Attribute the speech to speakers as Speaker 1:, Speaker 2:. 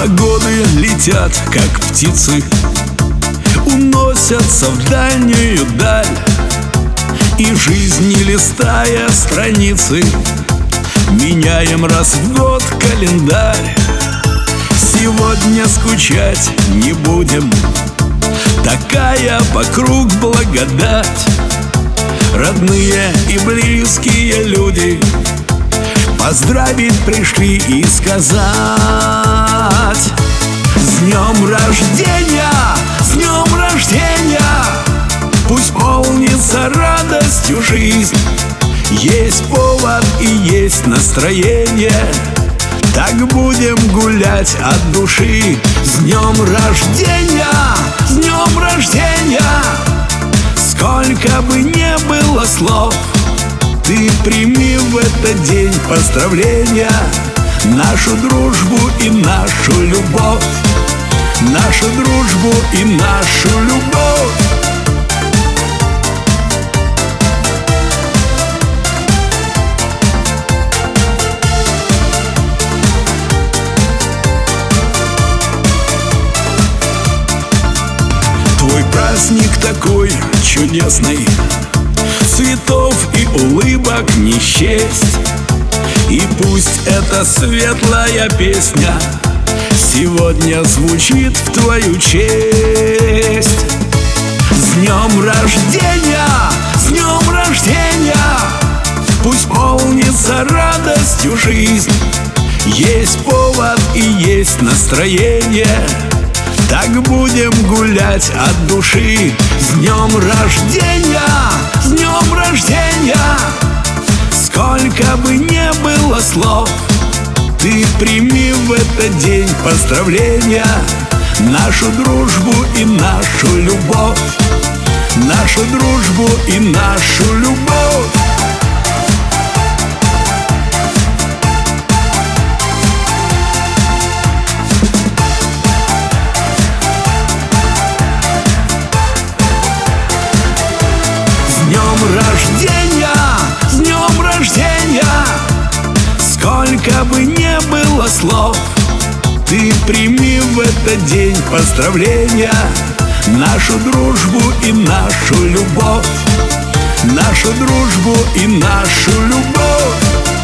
Speaker 1: А годы летят, как птицы, уносятся в дальнюю даль. И жизнь, не листая страницы, меняем раз в год календарь. Сегодня скучать не будем, такая вокруг благодать. Родные и близкие люди поздравить пришли и сказать: с днем рождения, с днем рождения! Пусть полнится радостью жизнь. Есть повод и есть настроение, так будем гулять от души. С днем рождения, с днем рождения! Сколько бы не было слов, ты прими в этот день поздравления. Нашу дружбу и нашу любовь, нашу дружбу и нашу любовь. Твой праздник такой чудесный, цветов и улыбок не счесть. И пусть эта светлая песня сегодня звучит в твою честь. С днем рождения, с днем рождения! Пусть полнится радостью жизнь. Есть повод и есть настроение, так будем гулять от души. С днем рождения, с днем рождения! Сколько бы не было слов, ты прими в этот день поздравления. Нашу дружбу и нашу любовь, нашу дружбу и нашу любовь. С днем рождения, с днем рождения! Сколько бы не было слов, ты прими в этот день поздравления. Нашу дружбу и нашу любовь, нашу дружбу и нашу любовь.